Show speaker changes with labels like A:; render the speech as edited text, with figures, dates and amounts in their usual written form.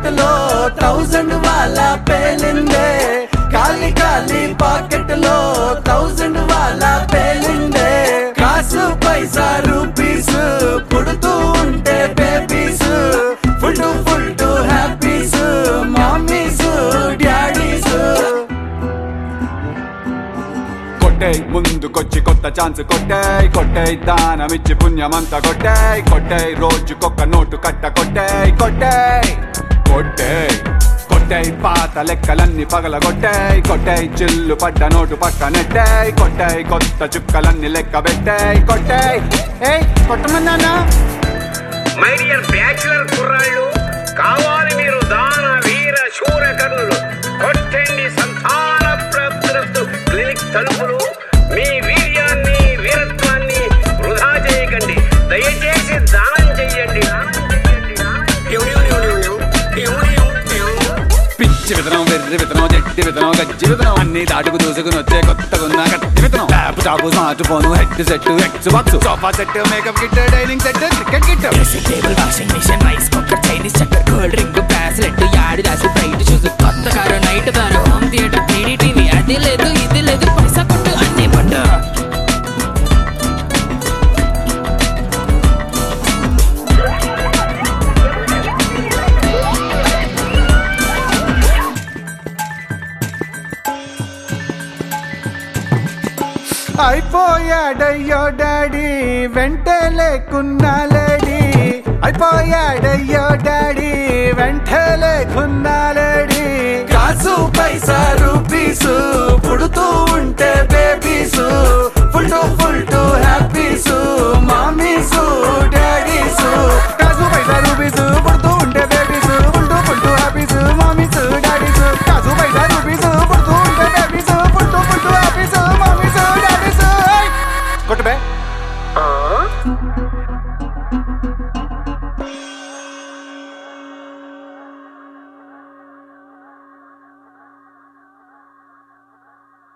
A: Pocket లో 1000 వాళ్ళ పేలిందే ఖాళీ ఖాళీ పాకెట్ లో 1000 వాళ్ళ పేలిందే కాసు పైసా రూపీస్ పుడుతూ ఉంటే babies full to happies mummies daddies
B: కొట్టేయ్ ముందుకొచ్చి కొత్త ఛాన్స్ కొట్టేయ్ దానమిచ్చి పుణ్యమంతా కొట్టేయ్ రోజుకొక్క నోటు కట్ట కొట్టేయ్ పాత లెక్కలన్నీ పగల కొట్టేయ్ చిల్లు పడ్డ నోటు పక్క కొట్టేయ్ కొత్త చుక్కలన్నీ లెక్క కొట్టేయ్ కొట్టమన్నానా
C: మై డియర్ బ్యాచులర్ కుర్రాళ్ళు, కావాలి మీరు దాన వీర శూర కర్ణులు, కొట్టండి సంతాన ప్రాప్తిరస్తు క్లినిక్ తలుపులు. మీ వీర్యాన్ని వీరత్వాన్ని వృధా చేయకండి, దయచేసి దానం చెయ్యండి.
B: పిచ్చి విత్తనం వెర్రి విత్తనం జట్టి విత్తనం గజ్జి విత్తనం అన్ని దాటుకు దూసుకుని వచ్చే కొత్తగున్న కట్టి విత్తనం laptop smartphone headset Xbox sofa set makeup kit dining set cricket kit
D: table washing machine rice cooker Chinese చక్కర్ కూల్ డ్రింక్ బ్రాస్లెట్ యాడి రాసి బయట షూస్ కొత్త car night car home theatre 3D TV అది లేదు ఇది లేదు పైసా కొట్టు అన్ని పట్టు.
A: అయిపోయాడయ్యో డాడీ వెంటే లేకున్నా లేడీ అయిపోయాడయ్యో డాడీ వెంటే లేకున్నా లేడీ కాసు పైసా రూపీస్ పుడుతూ ఉంటే babies full to happies mummies daddies కాసు పైసా రూపీస్ పుడుతూ ఉంటే babies full to happies mummies daddies కాసు పైసా రూపీస్ పుడుతూ ఉంటే babies full to happies mummies daddies కొట్టు బే